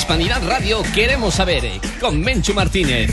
Hispanidad Radio queremos saber, con Menchu Martínez.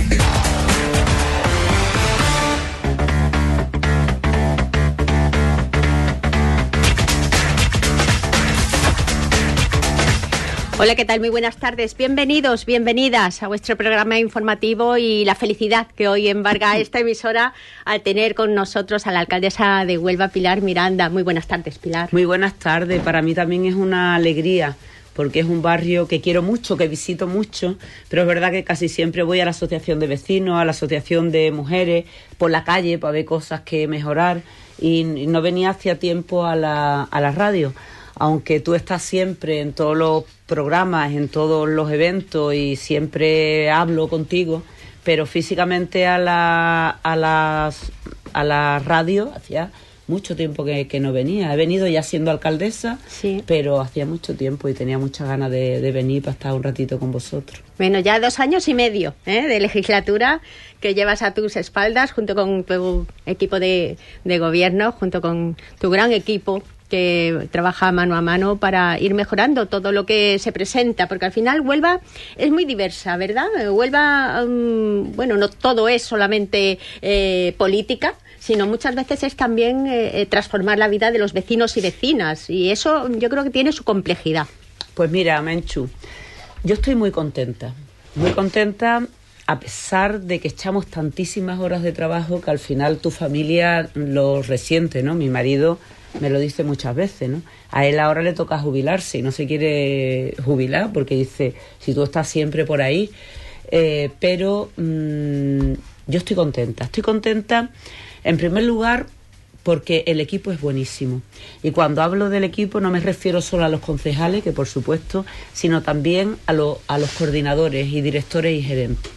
Hola, ¿qué tal? Muy buenas tardes. Bienvenidos, bienvenidas a vuestro programa informativo y la felicidad que hoy embarga esta emisora al tener con nosotros a la alcaldesa de Huelva, Pilar Miranda. Muy buenas tardes, Pilar. Muy buenas tardes. Para mí también es una alegría porque es un barrio que quiero mucho, que visito mucho, pero es verdad que casi siempre voy a la asociación de vecinos, a la asociación de mujeres, por la calle para ver cosas que mejorar y no venía hacía tiempo a la radio. Aunque tú estás siempre en todos los programas, en todos los eventos y siempre hablo contigo, pero físicamente a la radio hacía mucho tiempo que no venía. He venido ya siendo alcaldesa, sí, pero hacía mucho tiempo y tenía muchas ganas de venir para estar un ratito con vosotros. Bueno, ya 2 años y medio de legislatura que llevas a tus espaldas junto con tu equipo de gobierno, junto con tu gran equipo que trabaja mano a mano para ir mejorando todo lo que se presenta, porque al final Huelva es muy diversa, ¿verdad? Huelva, bueno, no todo es solamente política, sino muchas veces es también transformar la vida de los vecinos y vecinas, y eso yo creo que tiene su complejidad. Pues mira, Menchu, yo estoy muy contenta a pesar de que echamos tantísimas horas de trabajo que al final tu familia lo resiente, ¿no? Mi marido me lo dice muchas veces, ¿no? A él ahora le toca jubilarse y no se quiere jubilar porque dice, si tú estás siempre por ahí, pero yo estoy contenta en primer lugar porque el equipo es buenísimo, y cuando hablo del equipo no me refiero solo a los concejales, que por supuesto, sino también a los coordinadores y directores y gerentes.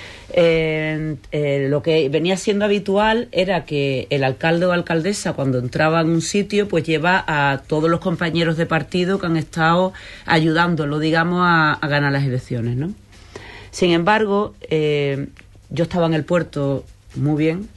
Lo que venía siendo habitual era que el alcalde o alcaldesa, cuando entraba en un sitio, pues lleva a todos los compañeros de partido que han estado ayudándolo, digamos, a ganar las elecciones, ¿no? Sin embargo, yo estaba en el puerto muy bien,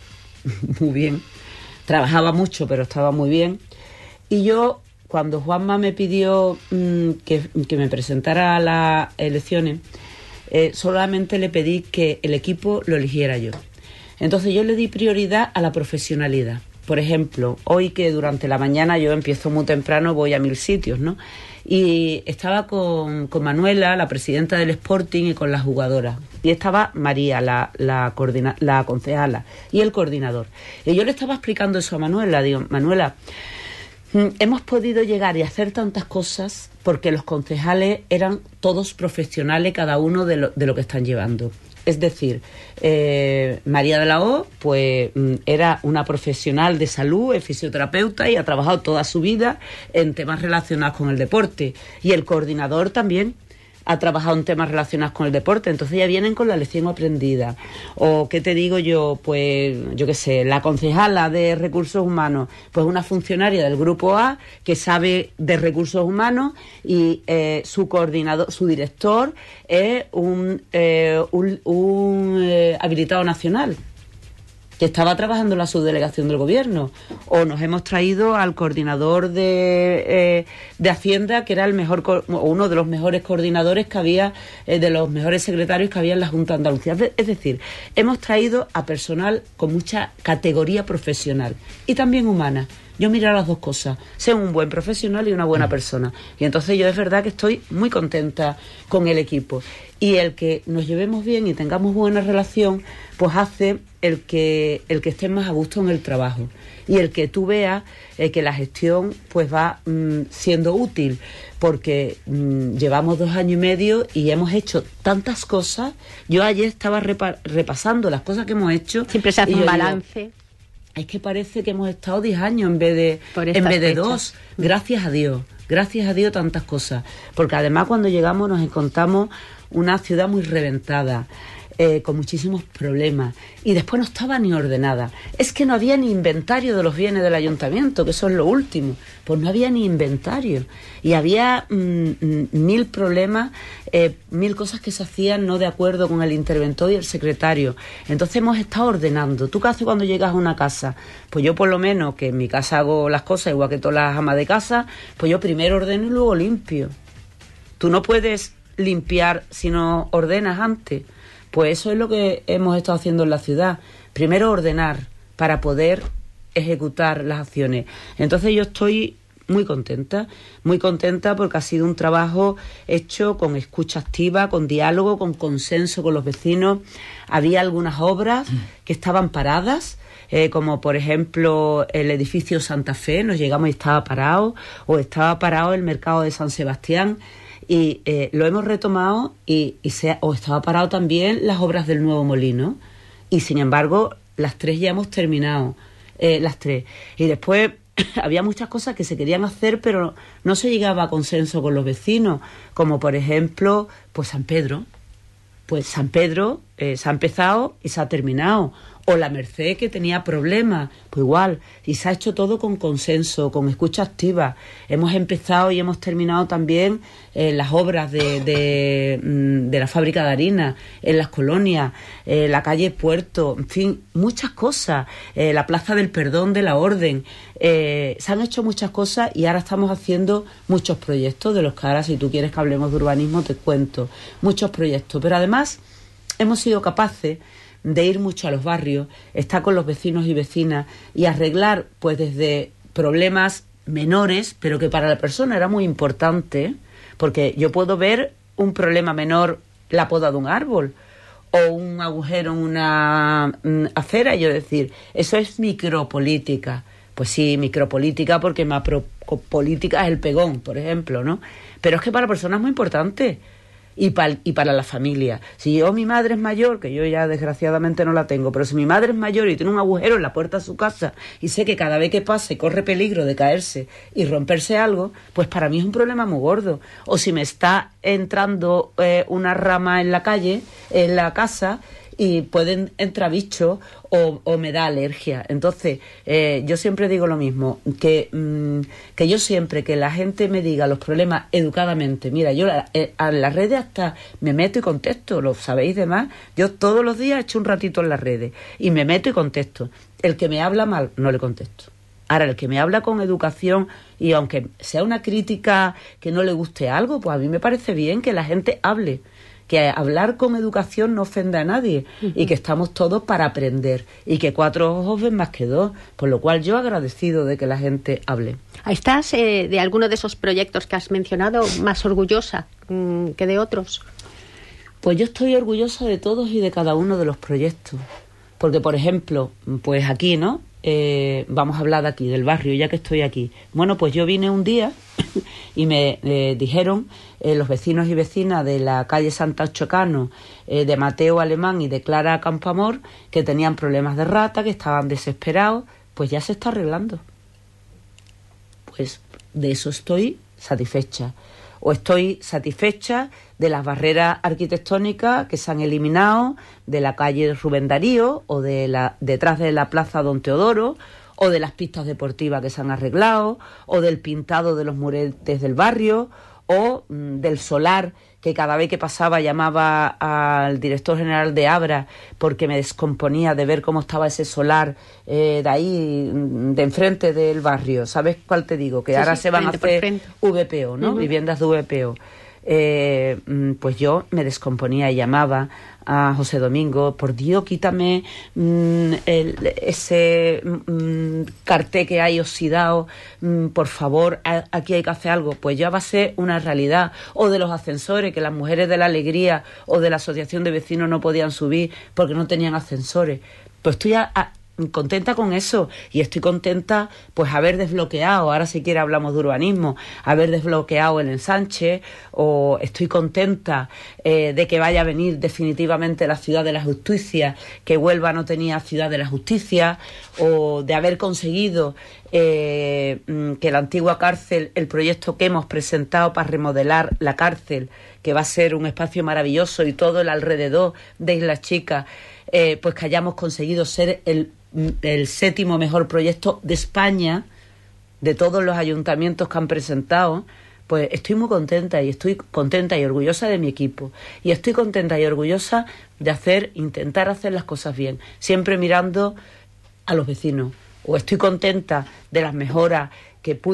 trabajaba mucho, pero estaba muy bien, y yo, cuando Juanma me pidió que me presentara a las elecciones, solamente le pedí que el equipo lo eligiera yo. Entonces yo le di prioridad a la profesionalidad. Por ejemplo, hoy que durante la mañana yo empiezo muy temprano, voy a 1000 sitios, ¿no? Y estaba con Manuela, la presidenta del Sporting, y con las jugadoras. Y estaba María, la concejala, y el coordinador. Y yo le estaba explicando eso a Manuela. Digo, Manuela, hemos podido llegar y hacer tantas cosas porque los concejales eran todos profesionales, cada uno de lo que están llevando. Es decir, María de la O, pues era una profesional de salud, es fisioterapeuta y ha trabajado toda su vida en temas relacionados con el deporte. Y el coordinador también ha trabajado en temas relacionados con el deporte, entonces ya vienen con la lección aprendida. O, ¿qué te digo yo? Pues, yo qué sé, la concejala de Recursos Humanos, pues una funcionaria del Grupo A que sabe de Recursos Humanos, y su coordinador, su director es un habilitado nacional que estaba trabajando en la subdelegación del gobierno. O nos hemos traído al coordinador de Hacienda, que era el mejor, uno de los mejores coordinadores que había, de los mejores secretarios que había en la Junta de Andalucía. Es decir, hemos traído a personal con mucha categoría profesional y también humana. Yo miro las dos cosas, ser un buen profesional y una buena persona. Y entonces yo es verdad que estoy muy contenta con el equipo. Y el que nos llevemos bien y tengamos buena relación, pues hace el que estés más a gusto en el trabajo. Y el que tú veas que la gestión pues va siendo útil. Porque llevamos 2 años y medio y hemos hecho tantas cosas. Yo ayer estaba repasando las cosas que hemos hecho. Siempre se hace un balance. Es que parece que hemos estado 10 años en vez de 2. Gracias a Dios tantas cosas. Porque además cuando llegamos nos encontramos una ciudad muy reventada, con muchísimos problemas, y después no estaba ni ordenada. Es que no había ni inventario de los bienes del ayuntamiento, que eso es lo último. Pues no había ni inventario. Y había 1000 problemas, 1000 cosas que se hacían no de acuerdo con el interventor y el secretario. Entonces hemos estado ordenando. ¿Tú qué haces cuando llegas a una casa? Pues yo por lo menos, que en mi casa hago las cosas igual que todas las amas de casa, pues yo primero ordeno y luego limpio. Tú no puedes limpiar si no ordenas antes? Pues eso es lo que hemos estado haciendo en la ciudad. Primero ordenar para poder ejecutar las acciones. Entonces yo estoy muy contenta porque ha sido un trabajo hecho con escucha activa, con diálogo, con consenso con los vecinos. Había algunas obras que estaban paradas, como por ejemplo el edificio Santa Fe, nos llegamos y estaba parado, o estaba parado el mercado de San Sebastián, y lo hemos retomado o estaba parado también las obras del nuevo molino, y sin embargo las 3 ya hemos terminado, las 3. Y después había muchas cosas que se querían hacer, pero no se llegaba a consenso con los vecinos, como por ejemplo, pues San Pedro. Pues San Pedro se ha empezado y se ha terminado. O la Merced, que tenía problemas, pues igual. Y se ha hecho todo con consenso, con escucha activa. Hemos empezado y hemos terminado también las obras de la fábrica de harina, en las colonias, la calle Puerto, en fin, muchas cosas. La Plaza del Perdón de la Orden. Se han hecho muchas cosas y ahora estamos haciendo muchos proyectos, de los que ahora, si tú quieres que hablemos de urbanismo, te cuento. Muchos proyectos. Pero además hemos sido capaces de ir mucho a los barrios, estar con los vecinos y vecinas y arreglar, pues desde problemas menores, pero que para la persona era muy importante, porque yo puedo ver un problema menor, la poda de un árbol o un agujero en una acera, y yo decir, eso es micropolítica. Pues sí, micropolítica, porque macropolítica es el pegón, por ejemplo, ¿no? Pero es que para la persona es muy importante. Y para la familia. Si mi madre es mayor, que yo ya desgraciadamente no la tengo, pero si mi madre es mayor y tiene un agujero en la puerta de su casa y sé que cada vez que pase corre peligro de caerse y romperse algo, pues para mí es un problema muy gordo. O si me está entrando una rama en la calle, en la casa, y pueden entrar bichos o me da alergia. Entonces, yo siempre digo lo mismo, que yo siempre que la gente me diga los problemas educadamente, mira, yo a las redes hasta me meto y contesto, lo sabéis demás, yo todos los días echo un ratito en las redes y me meto y contesto. El que me habla mal, no le contesto. Ahora, el que me habla con educación, y aunque sea una crítica que no le guste algo, pues a mí me parece bien que la gente hable, que hablar con educación no ofenda a nadie, y que estamos todos para aprender, y que 4 ojos ven más que 2, por lo cual yo agradecido de que la gente hable. ¿Estás de alguno de esos proyectos que has mencionado más orgullosa que de otros? Pues yo estoy orgullosa de todos y de cada uno de los proyectos, porque por ejemplo, pues aquí, ¿no? Vamos a hablar de aquí, del barrio, ya que estoy aquí. Bueno, pues yo vine un día y me dijeron los vecinos y vecinas de la calle Santa Chocano, de Mateo Alemán y de Clara Campoamor, que tenían problemas de rata, que estaban desesperados. Pues ya se está arreglando. Pues de eso estoy satisfecha. O estoy satisfecha de las barreras arquitectónicas que se han eliminado de la calle Rubén Darío, o detrás de la plaza Don Teodoro, o de las pistas deportivas que se han arreglado, o del pintado de los muretes del barrio, o del solar, que cada vez que pasaba llamaba al director general de Abra porque me descomponía de ver cómo estaba ese solar de ahí, de enfrente del barrio. ¿Sabes cuál te digo? Que sí, ahora se van a hacer VPO, ¿no? Viviendas de VPO. Pues yo me descomponía y llamaba a José Domingo, por Dios, quítame ese cartel que hay oxidado, por favor, aquí hay que hacer algo. Pues ya va a ser una realidad. O de los ascensores, que las mujeres de la Alegría o de la Asociación de Vecinos no podían subir porque no tenían ascensores. Pues estoy contenta con eso, y estoy contenta pues haber desbloqueado, ahora si quiere hablamos de urbanismo, haber desbloqueado el ensanche, o estoy contenta de que vaya a venir definitivamente la Ciudad de la Justicia, que Huelva no tenía Ciudad de la Justicia, o de haber conseguido que la antigua cárcel, el proyecto que hemos presentado para remodelar la cárcel, que va a ser un espacio maravilloso, y todo el alrededor de Islas Chicas, pues que hayamos conseguido ser el 7º mejor proyecto de España, de todos los ayuntamientos que han presentado. Pues estoy muy contenta, y estoy contenta y orgullosa de mi equipo, y estoy contenta y orgullosa de intentar hacer las cosas bien, siempre mirando a los vecinos. O estoy contenta de las mejoras que pude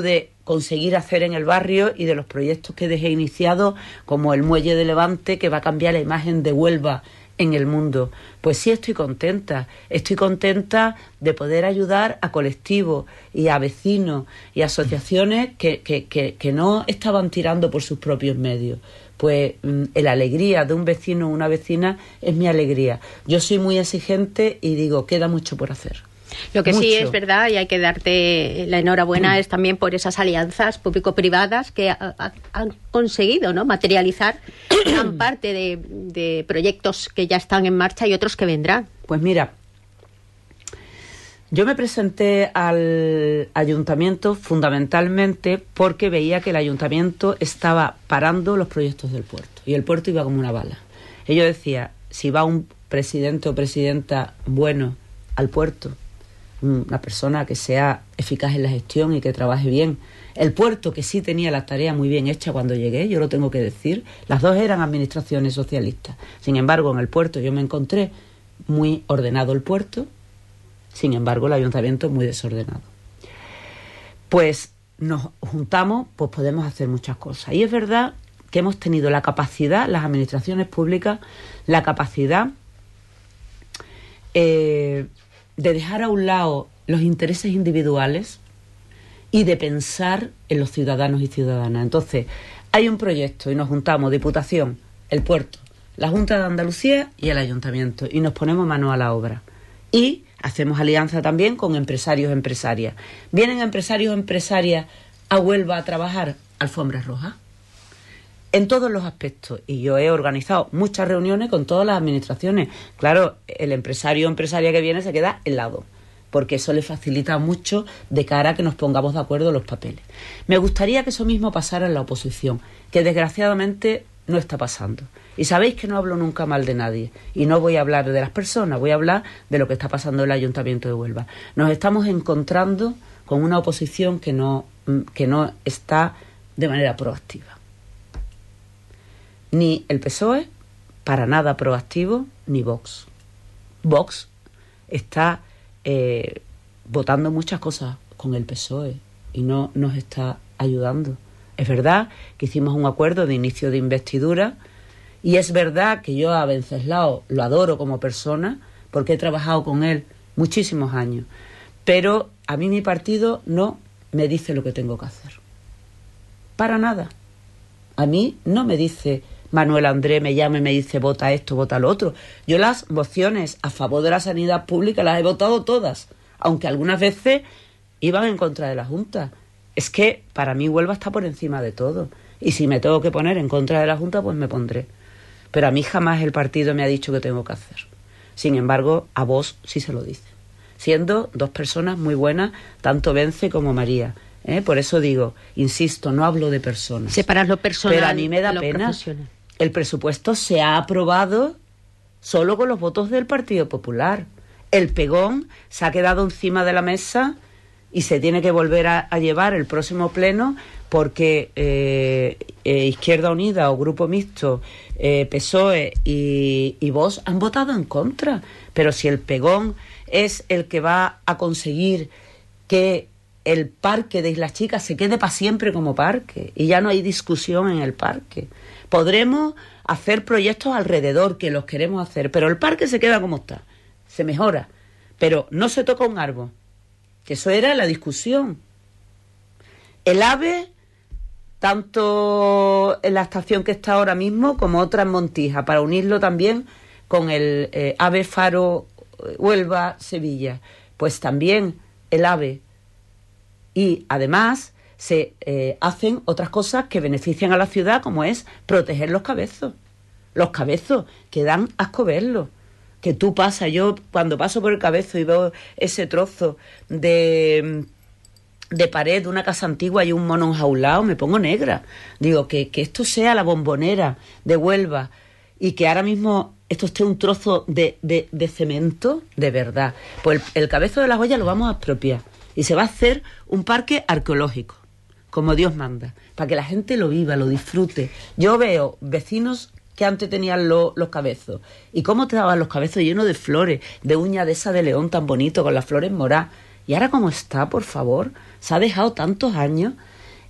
conseguir hacer en el barrio y de los proyectos que dejé iniciados, como el Muelle de Levante, que va a cambiar la imagen de Huelva en el mundo. Pues sí, estoy contenta de poder ayudar a colectivos y a vecinos y asociaciones que no estaban tirando por sus propios medios. Pues la alegría de un vecino o una vecina es mi alegría. Yo soy muy exigente y digo, queda mucho por hacer. Lo que mucho. Sí es verdad, y hay que darte la enhorabuena, es también por esas alianzas público-privadas que han conseguido, ¿no?, materializar gran parte de proyectos que ya están en marcha y otros que vendrán. Pues mira, yo me presenté al ayuntamiento fundamentalmente porque veía que el ayuntamiento estaba parando los proyectos del puerto y el puerto iba como una bala. Y yo decía, si va un presidente o presidenta bueno al puerto, una persona que sea eficaz en la gestión y que trabaje bien. El puerto, que sí tenía la tarea muy bien hecha cuando llegué, yo lo tengo que decir, las dos eran administraciones socialistas. Sin embargo, en el puerto yo me encontré muy ordenado el puerto, sin embargo, el ayuntamiento muy desordenado. Pues nos juntamos, pues podemos hacer muchas cosas. Y es verdad que hemos tenido la capacidad, las administraciones públicas, la capacidad de dejar a un lado los intereses individuales y de pensar en los ciudadanos y ciudadanas. Entonces, hay un proyecto y nos juntamos, Diputación, el puerto, la Junta de Andalucía y el Ayuntamiento, y nos ponemos manos a la obra. Y hacemos alianza también con empresarios, empresarias. ¿Vienen empresarios, empresarias a Huelva a trabajar? Alfombras rojas. En todos los aspectos. Y yo he organizado muchas reuniones con todas las administraciones. Claro, el empresario o empresaria que viene se queda helado, porque eso le facilita mucho de cara a que nos pongamos de acuerdo en los papeles. Me gustaría que eso mismo pasara en la oposición, que desgraciadamente no está pasando. Y sabéis que no hablo nunca mal de nadie. Y no voy a hablar de las personas, voy a hablar de lo que está pasando en el Ayuntamiento de Huelva. Nos estamos encontrando con una oposición que no está de manera proactiva. Ni el PSOE, para nada proactivo, ni Vox. Vox está votando muchas cosas con el PSOE y no nos está ayudando. Es verdad que hicimos un acuerdo de inicio de investidura y es verdad que yo a Venceslao lo adoro como persona porque he trabajado con él muchísimos años, pero a mí mi partido no me dice lo que tengo que hacer. Para nada. A mí no me dice Manuel André, me llama y me dice vota esto, vota lo otro. Yo las mociones a favor de la sanidad pública las he votado todas, aunque algunas veces iban en contra de la Junta. Es que para mí Huelva está por encima de todo. Y si me tengo que poner en contra de la Junta, pues me pondré. Pero a mí jamás el partido me ha dicho qué tengo que hacer. Sin embargo, a vos sí se lo dice. Siendo dos personas muy buenas, tanto Vence como María. Por eso digo, insisto, no hablo de personas. Separar lo personal. Pero a mí me da pena. El presupuesto se ha aprobado solo con los votos del Partido Popular. El pegón se ha quedado encima de la mesa y se tiene que volver a llevar el próximo pleno porque Izquierda Unida o Grupo Mixto, PSOE y Vox han votado en contra. Pero si el pegón es el que va a conseguir que el parque de Islas Chicas se quede para siempre como parque y ya no hay discusión en el parque. Podremos hacer proyectos alrededor, que los queremos hacer, pero el parque se queda como está, se mejora, pero no se toca un árbol, que eso era la discusión. El AVE, tanto en la estación que está ahora mismo como otra en Montija, para unirlo también con el AVE Faro Huelva-Sevilla, pues también el AVE. Y además se hacen otras cosas que benefician a la ciudad, como es proteger los cabezos. Los cabezos, que dan asco verlos. Que tú pasas, yo cuando paso por el cabezo y veo ese trozo de pared de una casa antigua y un mono enjaulado, me pongo negra. Digo, que esto sea la Bombonera de Huelva y que ahora mismo esto esté un trozo de cemento, de verdad. Pues el cabezo de la joya lo vamos a expropiar. Y se va a hacer un parque arqueológico, como Dios manda, para que la gente lo viva, lo disfrute. Yo veo vecinos que antes tenían los cabezos, y cómo te daban los cabezos llenos de flores, de uña de esa de león tan bonito, con las flores moradas. Y ahora cómo está, por favor, se ha dejado tantos años.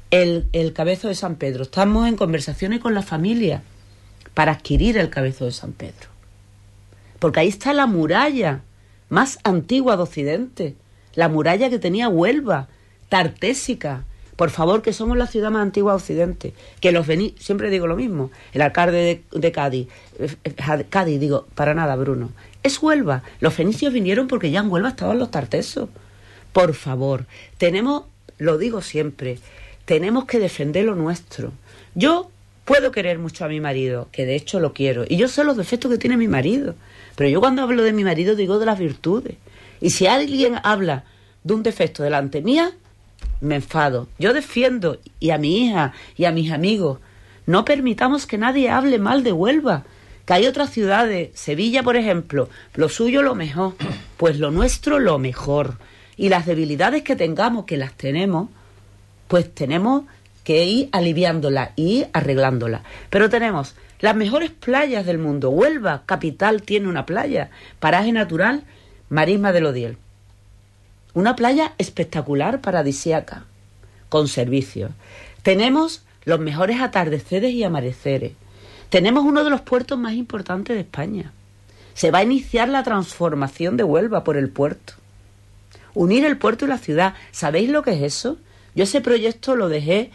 el Cabezo de San Pedro. Estamos en conversaciones con la familia para adquirir el Cabezo de San Pedro. Porque ahí está la muralla más antigua de Occidente, la muralla que tenía Huelva, tartésica. Por favor, que somos la ciudad más antigua de Occidente. Que los siempre digo lo mismo, el alcalde de Cádiz, Cádiz, digo, para nada, Bruno, es Huelva. Los fenicios vinieron porque ya en Huelva estaban los tartesos. Por favor, lo digo siempre, tenemos que defender lo nuestro. Yo puedo querer mucho a mi marido, que de hecho lo quiero, y yo sé los defectos que tiene mi marido, pero yo cuando hablo de mi marido digo de las virtudes. Y si alguien habla de un defecto delante mía, me enfado. Yo defiendo, y a mi hija y a mis amigos, no permitamos que nadie hable mal de Huelva, que hay otras ciudades, Sevilla por ejemplo, lo suyo lo mejor, pues lo nuestro lo mejor. Y las debilidades que tengamos, que las tenemos, pues tenemos que ir aliviándolas y arreglándolas. Pero tenemos las mejores playas del mundo. Huelva, capital, tiene una playa, paraje natural, Marisma del Odiel. Una playa espectacular, paradisíaca, con servicios. Tenemos los mejores atardeceres y amaneceres. Tenemos uno de los puertos más importantes de España. Se va a iniciar la transformación de Huelva por el puerto. Unir el puerto y la ciudad. ¿Sabéis lo que es eso? Yo ese proyecto lo dejé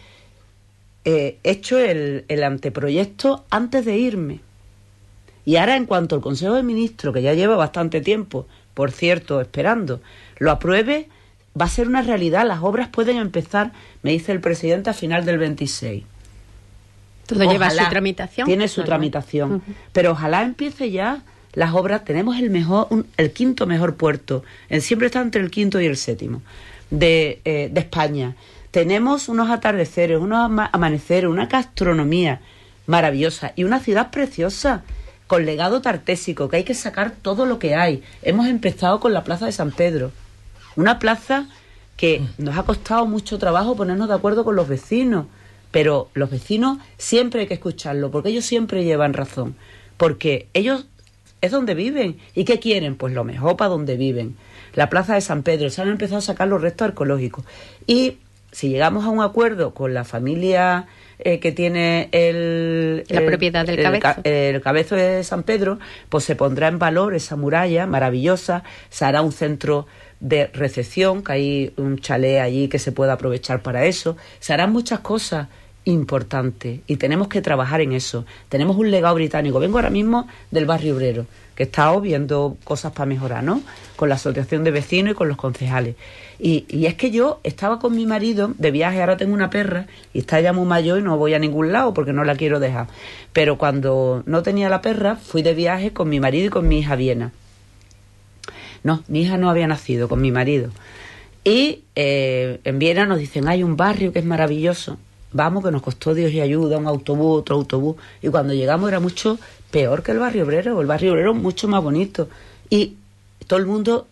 hecho el anteproyecto antes de irme. Y ahora, en cuanto el Consejo de Ministros, que ya lleva bastante tiempo, por cierto, esperando, lo apruebe, va a ser una realidad. Las obras pueden empezar, me dice el presidente, a final del 26. Todo lleva su tramitación. Tiene su tramitación. Uh-huh. Pero ojalá empiece ya las obras. Tenemos el quinto mejor puerto. Siempre está entre el quinto y el séptimo de España. Tenemos unos atardeceres, unos amaneceres, una gastronomía maravillosa y una ciudad preciosa con legado tartésico, que hay que sacar todo lo que hay. Hemos empezado con la Plaza de San Pedro, una plaza que nos ha costado mucho trabajo ponernos de acuerdo con los vecinos, pero los vecinos siempre hay que escucharlo, porque ellos siempre llevan razón, porque ellos es donde viven. ¿Y qué quieren? Pues lo mejor para donde viven. La Plaza de San Pedro, se han empezado a sacar los restos arqueológicos. Y si llegamos a un acuerdo con la familia que tiene la propiedad del Cabezo, el Cabezo de San Pedro, pues se pondrá en valor esa muralla maravillosa, se hará un centro de recepción, que hay un chalet allí que se pueda aprovechar para eso, se harán muchas cosas importantes y tenemos que trabajar en eso. Tenemos un legado británico. Vengo ahora mismo del barrio obrero, que he estado viendo cosas para mejorar, ¿no? Con la asociación de vecinos y con los concejales. Y es que yo estaba con mi marido de viaje, ahora tengo una perra y está ya muy mayor y no voy a ningún lado porque no la quiero dejar. Pero cuando no tenía la perra, fui de viaje con mi marido y con mi hija Viena. No, mi hija no había nacido, con mi marido. Y en Viena nos dicen, hay un barrio que es maravilloso. Vamos, que nos costó Dios y ayuda, un autobús, otro autobús. Y cuando llegamos era mucho peor que el barrio obrero. El barrio obrero es mucho más bonito. Y todo el mundo,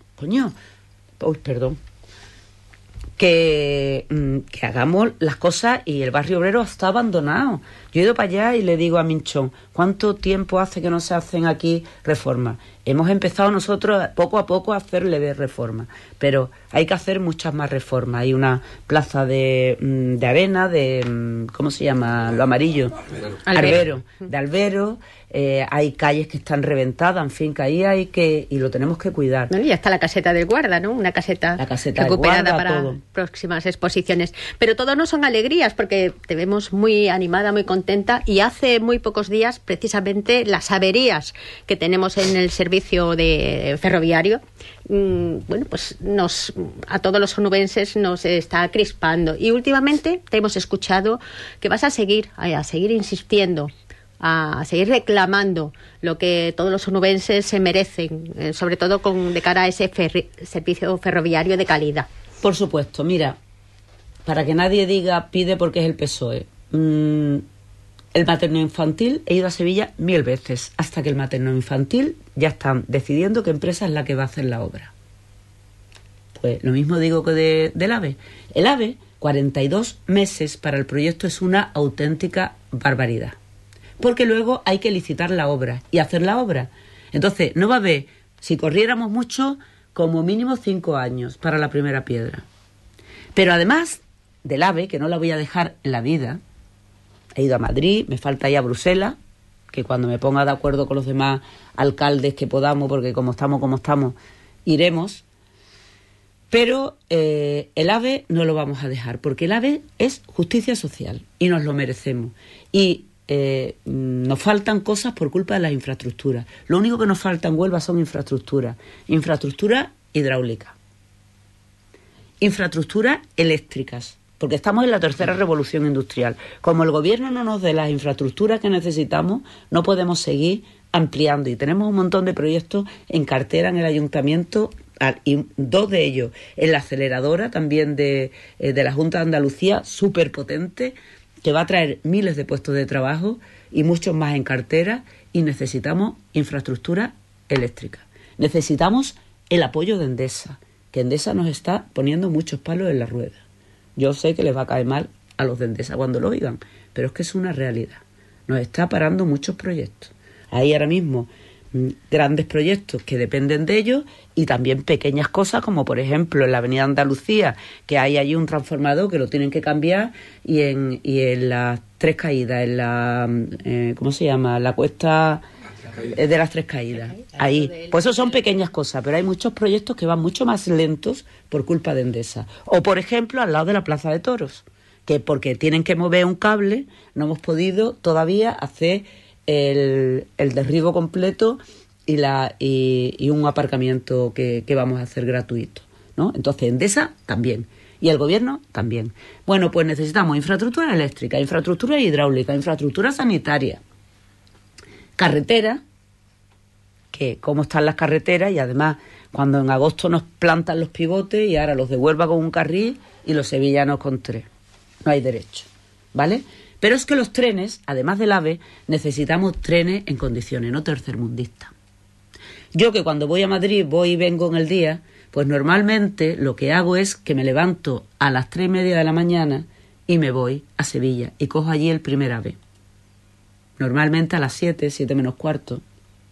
que hagamos las cosas, y el barrio obrero está abandonado. Yo he ido para allá y le digo a Minchón, ¿cuánto tiempo hace que no se hacen aquí reformas? Hemos empezado nosotros poco a poco a hacerle reformas, pero hay que hacer muchas más reformas. Hay una plaza de arena, ¿cómo se llama? Lo amarillo. Albero. De Albero. Hay calles que están reventadas, en fin, que ahí hay que, y lo tenemos que cuidar. Bueno, y hasta la caseta del guarda, ¿no? Una caseta recuperada para todo. Próximas exposiciones. Pero todo no son alegrías, porque te vemos muy animada, muy contenta, y hace muy pocos días, precisamente, las averías que tenemos en el servicio de ferroviario, bueno, pues a todos los onubenses nos está crispando. Y últimamente te hemos escuchado que vas a seguir insistiendo, a seguir reclamando lo que todos los onubenses se merecen, sobre todo de cara a ese servicio ferroviario de calidad. Por supuesto, mira, para que nadie diga pide porque es el PSOE. El materno-infantil, he ido a Sevilla 1000 veces, hasta que el materno-infantil ya están decidiendo qué empresa es la que va a hacer la obra. Pues lo mismo digo que del AVE. El AVE, 42 meses para el proyecto es una auténtica barbaridad. Porque luego hay que licitar la obra y hacer la obra. Entonces, no va a haber, si corriéramos mucho, como mínimo 5 años para la primera piedra. Pero además, del AVE, que no la voy a dejar en la vida. He ido a Madrid, me falta ir a Bruselas, que cuando me ponga de acuerdo con los demás alcaldes que podamos, porque como estamos, iremos. Pero el AVE no lo vamos a dejar, porque el AVE es justicia social y nos lo merecemos. Y nos faltan cosas por culpa de las infraestructuras. Lo único que nos falta en Huelva son infraestructuras hidráulicas, infraestructuras eléctricas, porque estamos en la tercera revolución industrial. Como el gobierno no nos dé las infraestructuras que necesitamos, no podemos seguir ampliando, y tenemos un montón de proyectos en cartera en el ayuntamiento, y 2 de ellos en la aceleradora también de la Junta de Andalucía, súper potente, que va a traer miles de puestos de trabajo y muchos más en cartera. Y necesitamos infraestructura eléctrica. Necesitamos el apoyo de Endesa, que Endesa nos está poniendo muchos palos en la rueda. Yo sé que les va a caer mal a los de Endesa cuando lo oigan, pero es que es una realidad. Nos está parando muchos proyectos. Hay ahora mismo grandes proyectos que dependen de ellos, y también pequeñas cosas como por ejemplo en la Avenida Andalucía, que hay allí un transformador que lo tienen que cambiar, y en las Tres Caídas, en la ¿cómo se llama? La cuesta de las Tres Caídas. Ahí, pues eso son pequeñas cosas, pero hay muchos proyectos que van mucho más lentos por culpa de Endesa. O por ejemplo al lado de la Plaza de Toros, que porque tienen que mover un cable no hemos podido todavía hacer el derribo completo y un aparcamiento que vamos a hacer gratuito, ¿no? Entonces Endesa también, y el gobierno también. Bueno, pues necesitamos infraestructura eléctrica, infraestructura hidráulica, infraestructura sanitaria, carretera, que cómo están las carreteras, y además cuando en agosto nos plantan los pivotes y ahora los de Huelva con un carril y los sevillanos con 3. No hay derecho, ¿vale? Pero es que los trenes, además del AVE, necesitamos trenes en condiciones, no tercermundistas. Yo, que cuando voy a Madrid voy y vengo en el día, pues normalmente lo que hago es que me levanto a las 3:30 de la mañana y me voy a Sevilla y cojo allí el primer AVE. Normalmente a las 7 menos cuarto.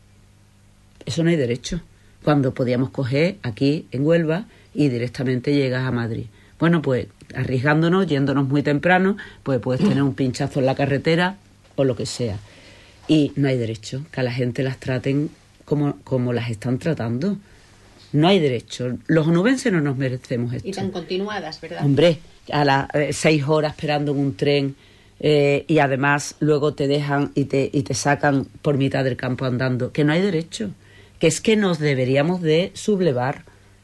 Eso no hay derecho. Cuando podíamos coger aquí en Huelva y directamente llegas a Madrid. Bueno, pues arriesgándonos, yéndonos muy temprano, pues puedes tener un pinchazo en la carretera o lo que sea. Y no hay derecho que a la gente las traten como las están tratando. No hay derecho. Los onubenses no nos merecemos esto. Y tan continuadas, ¿verdad? Hombre, a las 6 horas esperando en un tren, y además luego te dejan y te sacan por mitad del campo andando. Que no hay derecho. Que es que nos deberíamos de sublevar.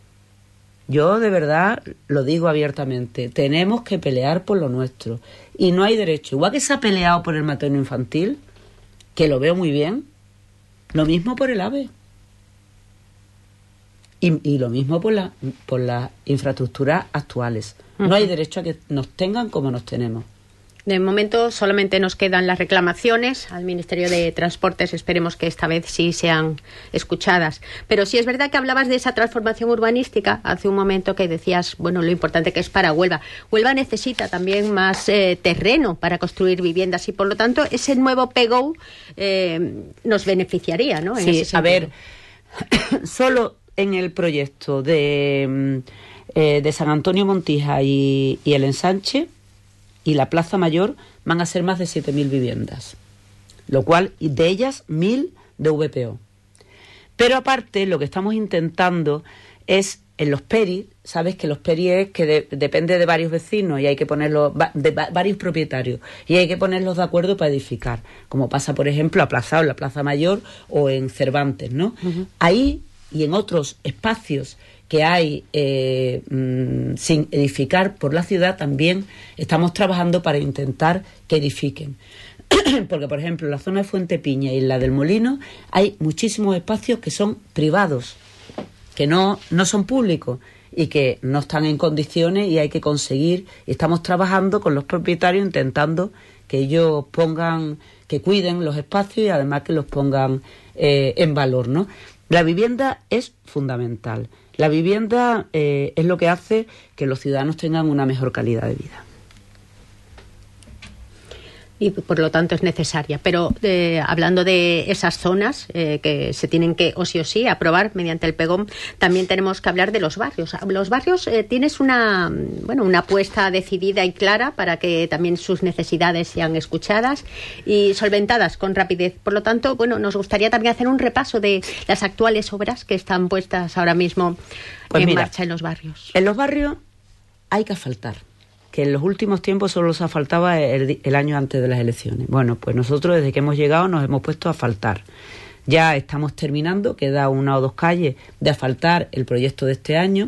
Yo de verdad lo digo abiertamente, tenemos que pelear por lo nuestro y no hay derecho. Igual que se ha peleado por el materno infantil, que lo veo muy bien, lo mismo por el AVE y lo mismo por las infraestructuras actuales. No hay derecho a que nos tengan como nos tenemos. De momento solamente nos quedan las reclamaciones al Ministerio de Transportes. Esperemos que esta vez sí sean escuchadas. Pero sí es verdad que hablabas de esa transformación urbanística hace un momento, que decías, bueno, lo importante que es para Huelva. Huelva necesita también más terreno para construir viviendas y, por lo tanto, ese nuevo PGO nos beneficiaría, ¿no? En ese sentido. A ver, solo en el proyecto de San Antonio Montija y el Ensanche y la Plaza Mayor van a ser más de 7.000 viviendas, lo cual, de ellas 1.000 de VPO. Pero aparte, lo que estamos intentando es en los PERI, sabes que los PERI es que depende de varios vecinos y hay que ponerlos, de varios propietarios, y hay que ponerlos de acuerdo para edificar, como pasa, por ejemplo, a Plaza, en la Plaza Mayor o en Cervantes, ¿no? Uh-huh. Ahí y en otros espacios que hay sin edificar por la ciudad, también estamos trabajando para intentar que edifiquen. Porque, por ejemplo, en la zona de Fuente Piña y en la del Molino hay muchísimos espacios que son privados, que no son públicos y que no están en condiciones, y hay que conseguir, estamos trabajando con los propietarios intentando que ellos que cuiden los espacios y además que los pongan en valor, ¿no? La vivienda es fundamental. La vivienda es lo que hace que los ciudadanos tengan una mejor calidad de vida. y por lo tanto es necesaria. Pero hablando de esas zonas que se tienen que, o sí, aprobar mediante el PEGOM, también tenemos que hablar de los barrios. Los barrios tienes una apuesta decidida y clara para que también sus necesidades sean escuchadas y solventadas con rapidez. Por lo tanto, nos gustaría también hacer un repaso de las actuales obras que están puestas ahora mismo marcha en los barrios. En los barrios hay que asfaltar, que en los últimos tiempos solo se asfaltaba el año antes de las elecciones. Bueno, pues nosotros desde que hemos llegado nos hemos puesto a asfaltar. Ya estamos terminando, queda 1 o 2 calles de asfaltar el proyecto de este año.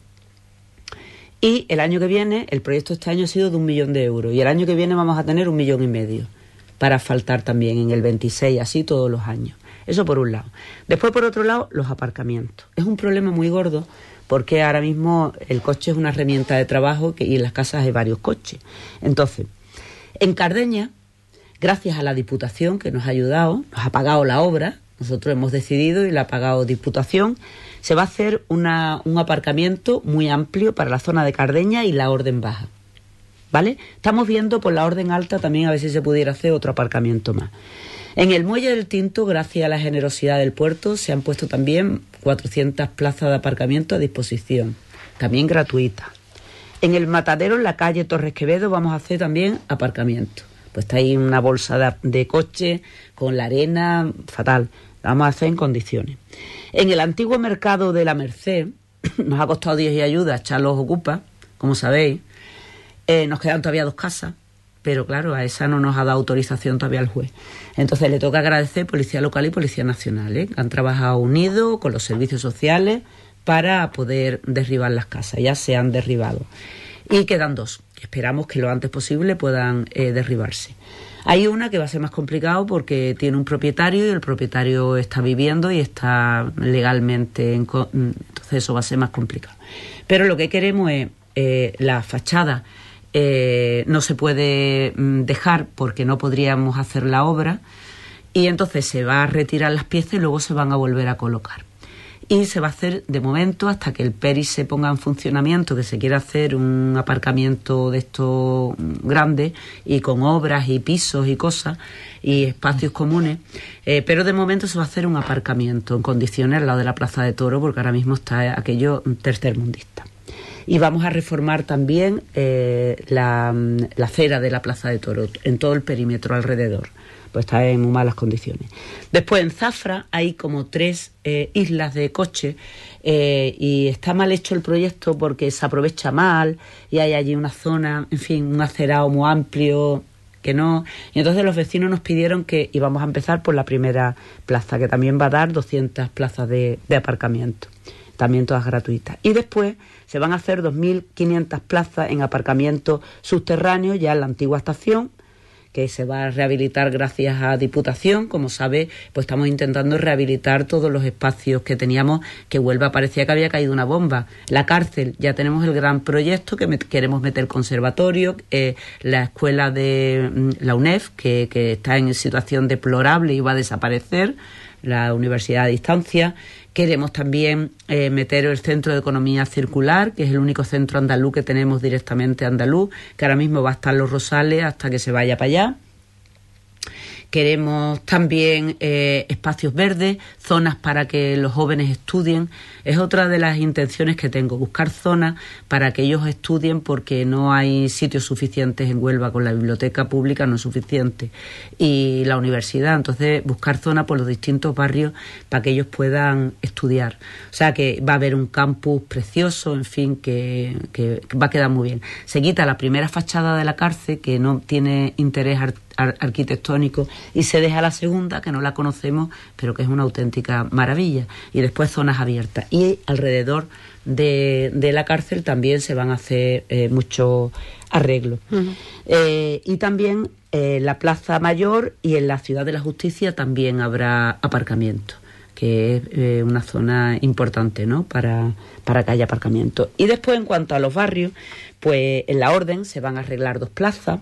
Y el año que viene, el proyecto de este año ha sido de 1 millón de euros. Y el año que viene vamos a tener 1,5 millones para asfaltar también en el 26, así todos los años. Eso por un lado. Después, por otro lado, los aparcamientos. Es un problema muy gordo porque ahora mismo el coche es una herramienta de trabajo y en las casas hay varios coches. Entonces, en Cardeña, gracias a la Diputación que nos ha ayudado, nos ha pagado la obra, nosotros hemos decidido y la ha pagado Diputación, se va a hacer un aparcamiento muy amplio para la zona de Cardeña y la Orden Baja. ¿Vale? Estamos viendo por la Orden Alta también a ver si se pudiera hacer otro aparcamiento más. En el Muelle del Tinto, gracias a la generosidad del puerto, se han puesto también 400 plazas de aparcamiento a disposición, también gratuitas. En el Matadero, en la calle Torres Quevedo, vamos a hacer también aparcamiento. Pues está ahí una bolsa de coche con la arena, fatal. La vamos a hacer en condiciones. En el antiguo mercado de la Merced, nos ha costado Dios y ayuda echarlos ocupa, como sabéis. Nos quedan todavía 2 casas, pero claro, a esa no nos ha dado autorización todavía el juez. Entonces le toca agradecer Policía Local y Policía Nacional, que han trabajado unidos con los servicios sociales para poder derribar las casas. Ya se han derribado. Y quedan 2, que esperamos que lo antes posible puedan derribarse. Hay una que va a ser más complicado porque tiene un propietario y el propietario está viviendo y está legalmente, entonces eso va a ser más complicado. Pero lo que queremos es la fachada. No se puede dejar porque no podríamos hacer la obra y entonces se va a retirar las piezas y luego se van a volver a colocar. Y se va a hacer de momento hasta que el PERI se ponga en funcionamiento, que se quiere hacer un aparcamiento de estos grandes y con obras y pisos y cosas y espacios comunes, pero de momento se va a hacer un aparcamiento en condiciones al lado de la Plaza de Toro porque ahora mismo está aquello tercermundista. Y vamos a reformar también la acera de la Plaza de Toro, en todo el perímetro alrededor, pues está en muy malas condiciones. Después en Zafra hay como 3 islas de coche y está mal hecho el proyecto porque se aprovecha mal y hay allí una zona, en fin, un acerado muy amplio que no. Y entonces los vecinos nos pidieron que íbamos a empezar por la primera plaza, que también va a dar 200 plazas de aparcamiento, también todas gratuitas. Y después se van a hacer 2.500 plazas en aparcamientos subterráneos ya en la antigua estación, que se va a rehabilitar gracias a Diputación. Como sabe, pues estamos intentando rehabilitar todos los espacios que teníamos, que Huelva parecía que había caído una bomba. La cárcel, ya tenemos el gran proyecto que queremos meter conservatorio, la escuela de la UNEF, que está en situación deplorable y va a desaparecer, la universidad a distancia. Queremos también meter el Centro de Economía Circular, que es el único centro andaluz que tenemos directamente andaluz, que ahora mismo va a estar en Los Rosales hasta que se vaya para allá. Queremos también espacios verdes, zonas para que los jóvenes estudien. Es otra de las intenciones que tengo, buscar zonas para que ellos estudien porque no hay sitios suficientes en Huelva, con la biblioteca pública no es suficiente y la universidad. Entonces buscar zonas por los distintos barrios para que ellos puedan estudiar. O sea que va a haber un campus precioso, en fin, que va a quedar muy bien. Se quita la primera fachada de la cárcel, que no tiene interés arquitectónico, y se deja la segunda, que no la conocemos, pero que es una auténtica maravilla. Y después zonas abiertas. Y alrededor de la cárcel también se van a hacer muchos arreglos. Uh-huh. Y también la Plaza Mayor y en la Ciudad de la Justicia también habrá aparcamiento, que es una zona importante, ¿no?, para que haya aparcamiento. Y después, en cuanto a los barrios, pues en la Orden se van a arreglar 2 plazas.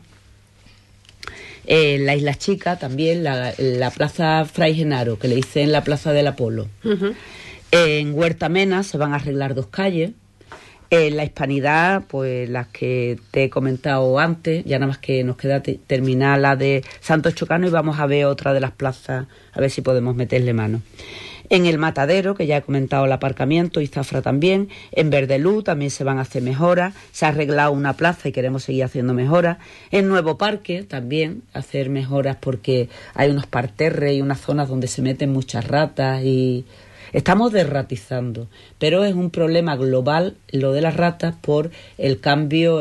En la Isla Chica también, la Plaza Fray Genaro, que le dicen la Plaza del Apolo. Uh-huh. En Huerta Mena se van a arreglar 2 calles. En la hispanidad, pues las que te he comentado antes, ya nada más que nos queda terminar la de Santos Chocano y vamos a ver otra de las plazas, a ver si podemos meterle mano. En el Matadero, que ya he comentado el aparcamiento, y Zafra también. En Verdelú también se van a hacer mejoras. Se ha arreglado una plaza y queremos seguir haciendo mejoras. En Nuevo Parque también hacer mejoras porque hay unos parterres y unas zonas donde se meten muchas ratas y estamos derratizando. Pero es un problema global lo de las ratas por el cambio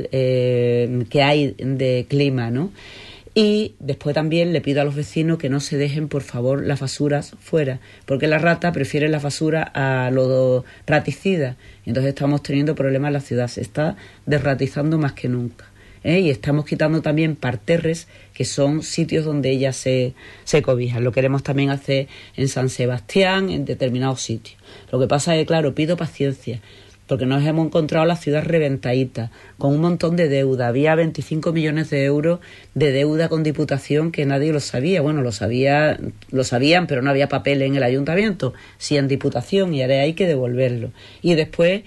que hay de clima, ¿no? Y después también le pido a los vecinos que no se dejen, por favor, las basuras fuera, porque la rata prefiere la basura a los raticidas. Entonces estamos teniendo problemas en la ciudad, se está derratizando más que nunca. Y estamos quitando también parterres, que son sitios donde ellas se cobijan. Lo queremos también hacer en San Sebastián, en determinados sitios. Lo que pasa es que, claro, pido paciencia, porque nos hemos encontrado la ciudad reventadita, con un montón de deuda. Había 25 millones de euros de deuda con Diputación que nadie lo sabía. Bueno, lo sabían, pero no había papel en el ayuntamiento, sí en Diputación, y ahora hay que devolverlo. Y después,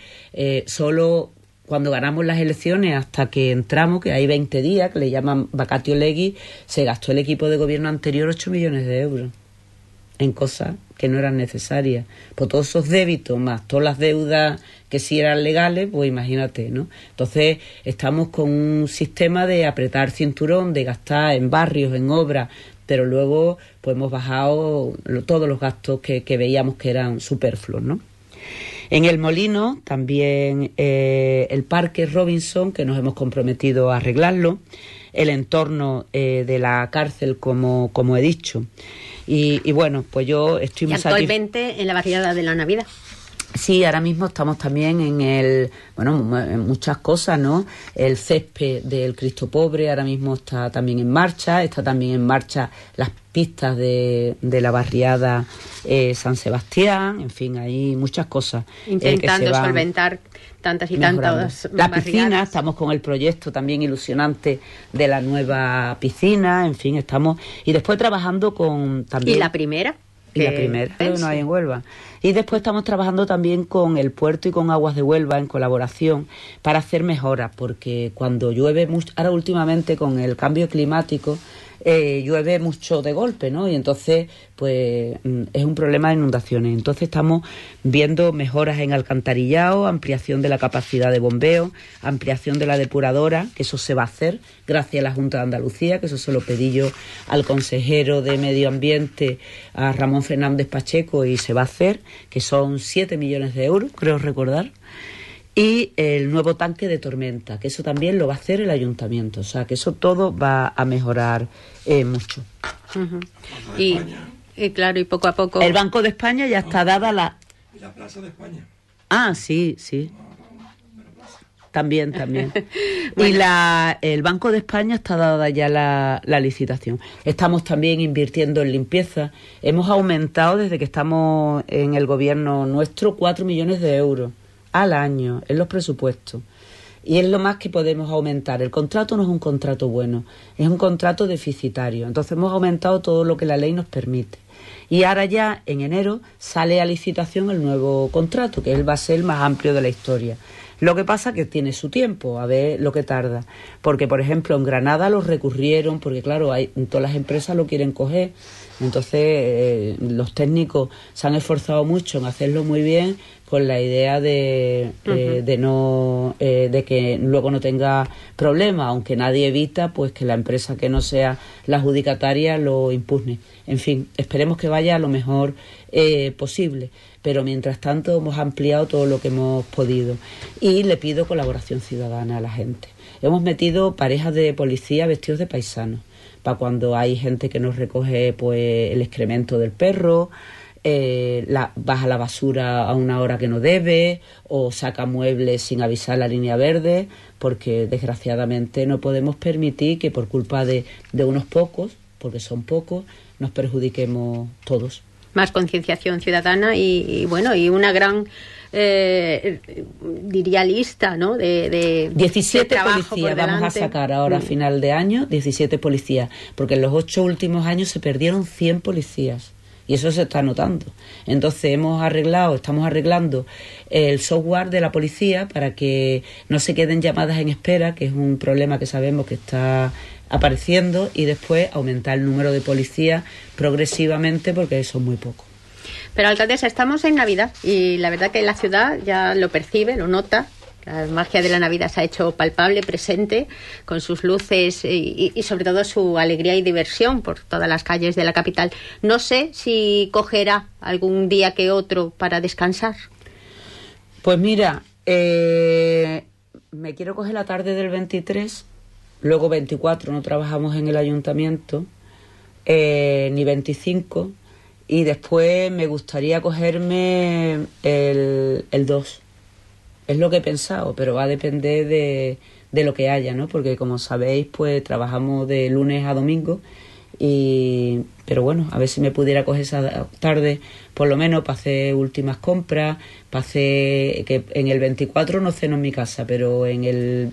solo cuando ganamos las elecciones, hasta que entramos, que hay 20 días, que le llaman vacatio legis, se gastó el equipo de gobierno anterior 8 millones de euros en cosas que no eran necesarias. Por todos esos débitos, más todas las deudas que sí eran legales, pues imagínate, ¿no? Entonces estamos con un sistema de apretar cinturón, de gastar en barrios, en obras, pero luego pues hemos bajado todos los gastos que veíamos que eran superfluos, ¿no? En el Molino también el Parque Robinson, que nos hemos comprometido a arreglarlo, el entorno de la cárcel, como he dicho. Y bueno, pues yo estoy muy satisfecha. Actualmente en la barriada de la Navidad. Sí, ahora mismo estamos también en muchas cosas, ¿no? El césped del Cristo Pobre ahora mismo está también en marcha, está también en marcha las pistas de la barriada San Sebastián, en fin, hay muchas cosas. Intentando solventar tantas y tantas la piscina, estamos con el proyecto también ilusionante de la nueva piscina, en fin, estamos, y después trabajando con también... ¿Y la primera? Y la primera, que no hay en Huelva. Y después estamos trabajando también con el puerto y con Aguas de Huelva en colaboración para hacer mejoras, porque cuando llueve mucho, ahora últimamente con el cambio climático, llueve mucho de golpe, ¿no? Y entonces, pues, es un problema de inundaciones. Entonces estamos viendo mejoras en alcantarillado, ampliación de la capacidad de bombeo, ampliación de la depuradora, que eso se va a hacer gracias a la Junta de Andalucía, que eso se lo pedí yo al consejero de Medio Ambiente, a Ramón Fernández Pacheco, y se va a hacer, que son 7 millones de euros, creo recordar. Y el nuevo tanque de tormenta, que eso también lo va a hacer el ayuntamiento. O sea, que eso todo va a mejorar mucho. Uh-huh. Y claro, y poco a poco... El Banco de España ya está dada la... ¿Y la Plaza de España? Ah, sí. También. Bueno. Y el Banco de España está dada ya la licitación. Estamos también invirtiendo en limpieza. Hemos aumentado desde que estamos en el gobierno nuestro 4 millones de euros al año en los presupuestos, y es lo más que podemos aumentar. El contrato no es un contrato bueno, es un contrato deficitario, entonces hemos aumentado todo lo que la ley nos permite, y ahora ya en enero sale a licitación el nuevo contrato, que él va a ser el más amplio de la historia. Lo que pasa que tiene su tiempo, a ver lo que tarda, porque por ejemplo en Granada los recurrieron, porque claro, todas las empresas lo quieren coger. Entonces los técnicos se han esforzado mucho en hacerlo muy bien, con la idea de que luego no tenga problemas, aunque nadie evita pues que la empresa que no sea la adjudicataria lo impugne. En fin, esperemos que vaya lo mejor posible, pero mientras tanto hemos ampliado todo lo que hemos podido, y le pido colaboración ciudadana a la gente. Hemos metido parejas de policía vestidos de paisanos, para cuando hay gente que nos recoge pues el excremento del perro, baja la basura a una hora que no debe, o saca muebles sin avisar la línea verde, porque desgraciadamente no podemos permitir que por culpa de unos pocos, porque son pocos, nos perjudiquemos todos. Más concienciación ciudadana y una gran diría lista, ¿no? de 17 de policías vamos a sacar ahora a final de año, 17 policías, porque en los 8 últimos años se perdieron 100 policías. y eso se está notando. Entonces estamos arreglando el software de la policía para que no se queden llamadas en espera, que es un problema que sabemos que está apareciendo, y después aumentar el número de policías progresivamente, porque eso es muy poco. Pero, alcaldesa, estamos en Navidad y la verdad que la ciudad ya lo percibe, lo nota. La magia de la Navidad se ha hecho palpable, presente, con sus luces y sobre todo su alegría y diversión por todas las calles de la capital. No sé si cogerá algún día que otro para descansar. Pues mira, me quiero coger la tarde del 23, luego 24 no trabajamos en el ayuntamiento, ni 25, y después me gustaría cogerme el 2. Es lo que he pensado, pero va a depender de lo que haya, ¿no? Porque como sabéis, pues trabajamos de lunes a domingo, pero bueno, a ver si me pudiera coger esa tarde, por lo menos para hacer últimas compras, para hacer que en el 24 no ceno en mi casa, pero en el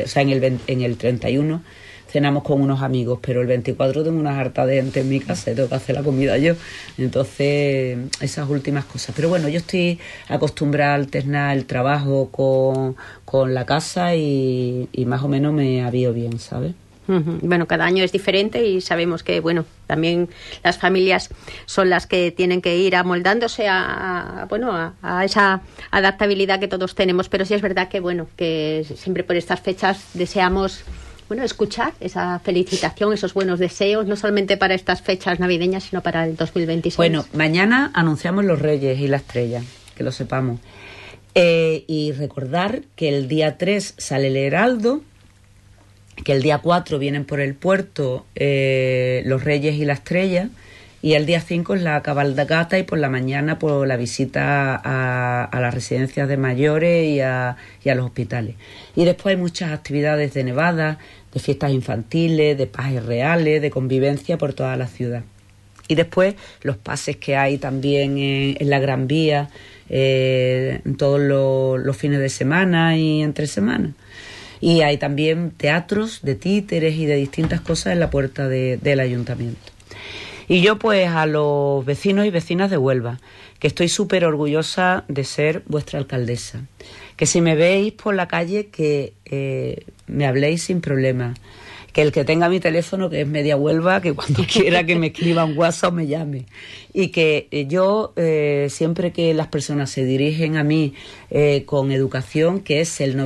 31 cenamos con unos amigos, pero el 24 tengo una harta de gente en mi casa y tengo que hacer la comida yo. Entonces, esas últimas cosas. Pero bueno, yo estoy acostumbrada a alternar el trabajo con la casa y más o menos me avío bien, ¿sabes? Bueno, cada año es diferente y sabemos que, bueno, también las familias son las que tienen que ir amoldándose a esa adaptabilidad que todos tenemos, pero sí es verdad que, bueno, que siempre por estas fechas deseamos, bueno, escuchar esa felicitación, esos buenos deseos, no solamente para estas fechas navideñas, sino para el 2026. Bueno, mañana anunciamos los Reyes y la Estrella, que lo sepamos. Y recordar que el día 3 sale el Heraldo, que el día 4 vienen por el puerto los Reyes y la Estrella, y el día 5 es la cabalgata, y por la mañana por la visita a las residencias de mayores y a los hospitales. Y después hay muchas actividades de nevada, de fiestas infantiles, de pajes reales, de convivencia por toda la ciudad. Y después los pases que hay también en la Gran Vía, en todos los fines de semana y entre semanas. Y hay también teatros de títeres y de distintas cosas en la puerta del ayuntamiento. Y yo pues a los vecinos y vecinas de Huelva, que estoy súper orgullosa de ser vuestra alcaldesa, que si me veis por la calle que me habléis sin problema, que el que tenga mi teléfono, que es Media Huelva, que cuando quiera que me escriba un WhatsApp o me llame. Y que yo, siempre que las personas se dirigen a mí con educación, que es el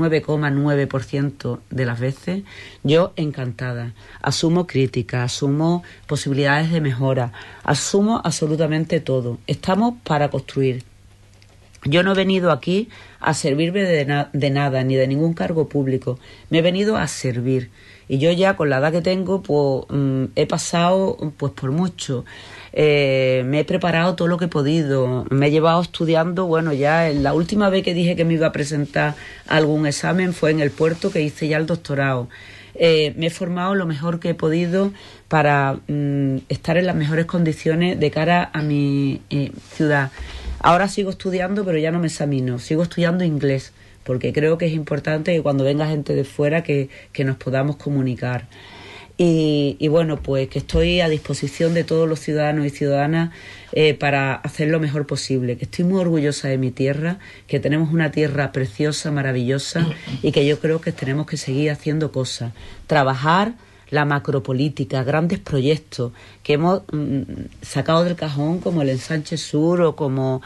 99,9% de las veces, yo encantada. Asumo críticas, asumo posibilidades de mejora, asumo absolutamente todo. Estamos para construir. Yo no he venido aquí a servirme de nada, ni de ningún cargo público. Me he venido a servir. Y yo ya con la edad que tengo, pues he pasado pues por mucho. Me he preparado todo lo que he podido. Me he llevado estudiando, bueno, ya la última vez que dije que me iba a presentar algún examen fue en el puerto, que hice ya el doctorado. Me he formado lo mejor que he podido para estar en las mejores condiciones de cara a mi ciudad. Ahora sigo estudiando, pero ya no me examino. Sigo estudiando inglés, porque creo que es importante que cuando venga gente de fuera que nos podamos comunicar. Y bueno, pues que estoy a disposición de todos los ciudadanos y ciudadanas para hacer lo mejor posible, que estoy muy orgullosa de mi tierra, que tenemos una tierra preciosa, maravillosa, y que yo creo que tenemos que seguir haciendo cosas, trabajar la macropolítica, grandes proyectos que hemos sacado del cajón, como el Ensanche Sur o como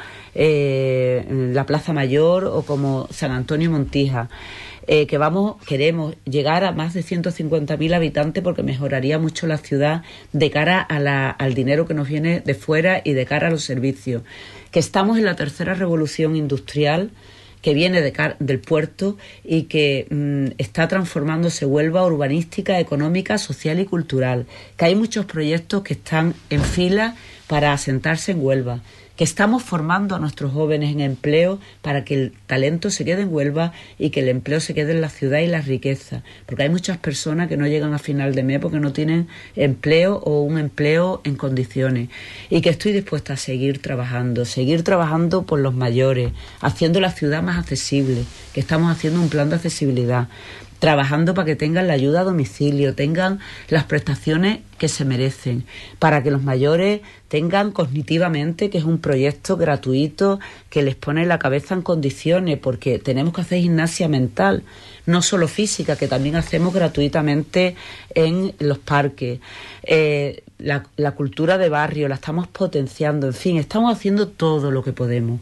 la Plaza Mayor o como San Antonio Montija. Queremos llegar a más de 150.000 habitantes, porque mejoraría mucho la ciudad de cara al dinero que nos viene de fuera y de cara a los servicios. Que estamos en la tercera revolución industrial, que viene del puerto y que está transformándose Huelva urbanística, económica, social y cultural. Que hay muchos proyectos que están en fila para asentarse en Huelva. Que estamos formando a nuestros jóvenes en empleo para que el talento se quede en Huelva y que el empleo se quede en la ciudad y la riqueza. Porque hay muchas personas que no llegan a final de mes porque no tienen empleo o un empleo en condiciones. Y que estoy dispuesta a seguir trabajando por los mayores, haciendo la ciudad más accesible, que estamos haciendo un plan de accesibilidad. trabajando para que tengan la ayuda a domicilio, tengan las prestaciones que se merecen, para que los mayores tengan cognitivamente, que es un proyecto gratuito que les pone la cabeza en condiciones, porque tenemos que hacer gimnasia mental, no solo física, que también hacemos gratuitamente en los parques. La cultura de barrio la estamos potenciando, en fin, estamos haciendo todo lo que podemos.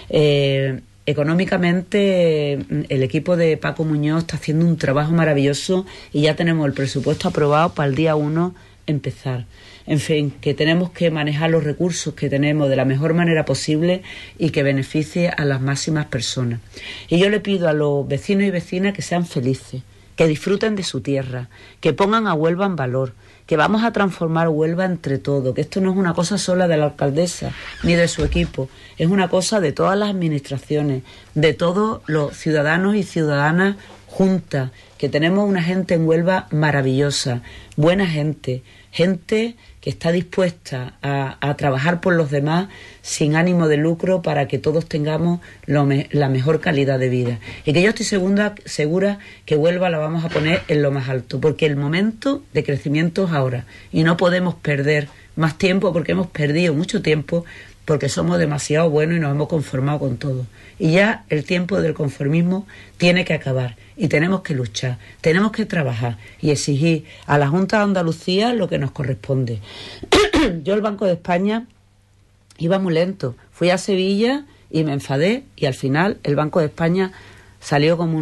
Económicamente, el equipo de Paco Muñoz está haciendo un trabajo maravilloso y ya tenemos el presupuesto aprobado para el día 1 empezar. En fin, que tenemos que manejar los recursos que tenemos de la mejor manera posible y que beneficie a las máximas personas. Y yo le pido a los vecinos y vecinas que sean felices, que disfruten de su tierra, que pongan a Huelva en valor, que vamos a transformar Huelva entre todos, que esto no es una cosa sola de la alcaldesa ni de su equipo, es una cosa de todas las administraciones, de todos los ciudadanos y ciudadanas juntas, que tenemos una gente en Huelva maravillosa, buena gente, gente que está dispuesta a trabajar por los demás sin ánimo de lucro para que todos tengamos la mejor calidad de vida. Y que yo estoy segura que Huelva la vamos a poner en lo más alto, porque el momento de crecimiento es ahora y no podemos perder más tiempo, porque hemos perdido mucho tiempo porque somos demasiado buenos y nos hemos conformado con todo. Y ya el tiempo del conformismo tiene que acabar y tenemos que luchar, tenemos que trabajar y exigir a la Junta de Andalucía lo que nos corresponde. Yo el Banco de España iba muy lento, fui a Sevilla y me enfadé y al final el Banco de España salió como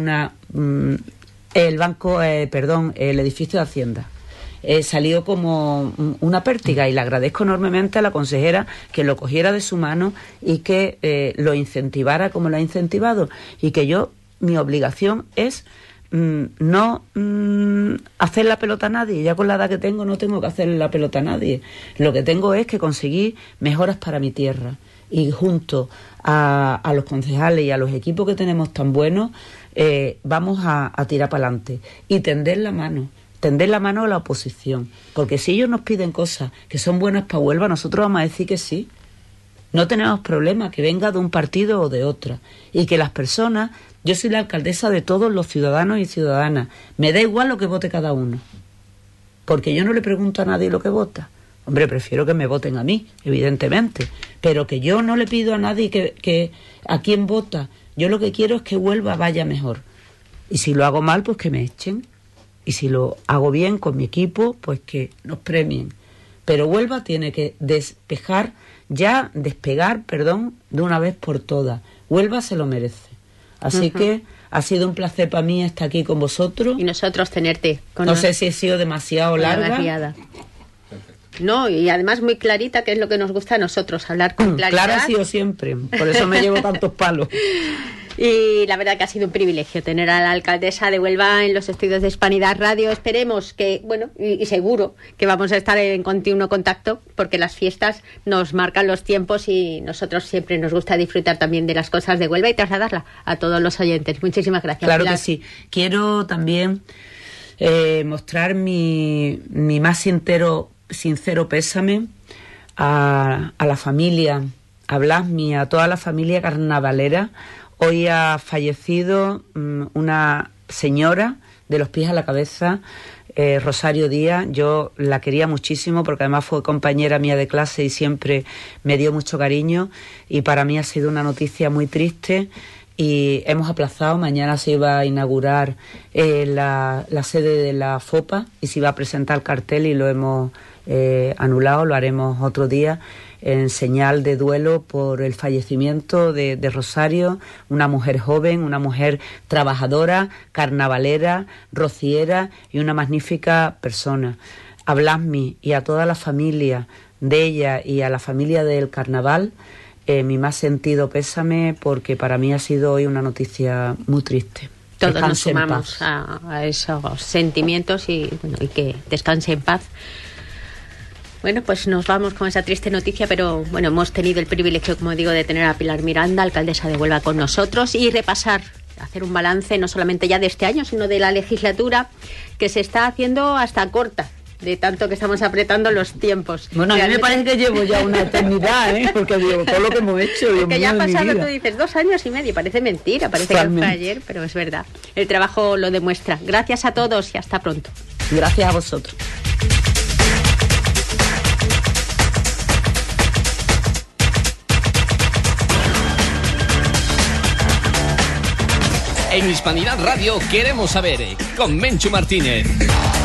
el edificio de Hacienda. Salió como una pértiga y le agradezco enormemente a la consejera que lo cogiera de su mano y que lo incentivara como lo ha incentivado y que mi obligación es no hacer la pelota a nadie. Ya con la edad que tengo no tengo que hacerle la pelota a nadie. Lo que tengo es que conseguir mejoras para mi tierra y junto a los concejales y a los equipos que tenemos tan buenos vamos a tirar para adelante y tender la mano a la oposición, porque si ellos nos piden cosas que son buenas para Huelva, nosotros vamos a decir que sí. No tenemos problema que venga de un partido o de otra, y que las personas, yo soy la alcaldesa de todos los ciudadanos y ciudadanas, me da igual lo que vote cada uno, porque yo no le pregunto a nadie lo que vota. Hombre, prefiero que me voten a mí, evidentemente, pero que yo no le pido a nadie que a quién vota. Yo lo que quiero es que Huelva vaya mejor, y si lo hago mal, pues que me echen. Y si lo hago bien con mi equipo, pues que nos premien. Pero Huelva tiene que despegar de una vez por todas. Huelva se lo merece. Así que ha sido un placer para mí estar aquí con vosotros. Y nosotros tenerte. No sé si he sido demasiado larga. No, y además muy clarita, que es lo que nos gusta a nosotros, hablar con claridad. Clara ha sido siempre, por eso me llevo tantos palos. Y la verdad que ha sido un privilegio tener a la alcaldesa de Huelva en los estudios de Hispanidad Radio. Esperemos que, y seguro que vamos a estar en continuo contacto, porque las fiestas nos marcan los tiempos y nosotros siempre nos gusta disfrutar también de las cosas de Huelva y trasladarla a todos los oyentes. Muchísimas gracias. Claro, Pilar. Que sí. Quiero también mostrar mi más sincero pésame a la familia, a Blasmi, a toda la familia carnavalera. Hoy ha fallecido una señora de los pies a la cabeza, Rosario Díaz. Yo la quería muchísimo porque además fue compañera mía de clase y siempre me dio mucho cariño, y para mí ha sido una noticia muy triste y hemos aplazado. Mañana se iba a inaugurar la sede de la FOPA y se iba a presentar el cartel y lo hemos anulado, lo haremos otro día en señal de duelo por el fallecimiento de Rosario, una mujer joven, una mujer trabajadora, carnavalera, rociera y una magnífica persona. A Blasmi y a toda la familia de ella y a la familia del carnaval, mi más sentido pésame, porque para mí ha sido hoy una noticia muy triste. Todos nos sumamos a esos sentimientos y que descanse en paz. Bueno, pues nos vamos con esa triste noticia, pero bueno, hemos tenido el privilegio, como digo, de tener a Pilar Miranda, alcaldesa de Huelva, con nosotros y repasar, hacer un balance no solamente ya de este año, sino de la legislatura que se está haciendo hasta corta. de tanto que estamos apretando los tiempos. Bueno, a mí me parece que llevo ya una eternidad, porque digo, todo lo que hemos hecho. Es que ya ha pasado, tú dices, 2 años y medio, parece mentira, parece que fue ayer, pero es verdad. El trabajo lo demuestra. Gracias a todos y hasta pronto. Gracias a vosotros. En Hispanidad Radio queremos saber, con Menchu Martínez.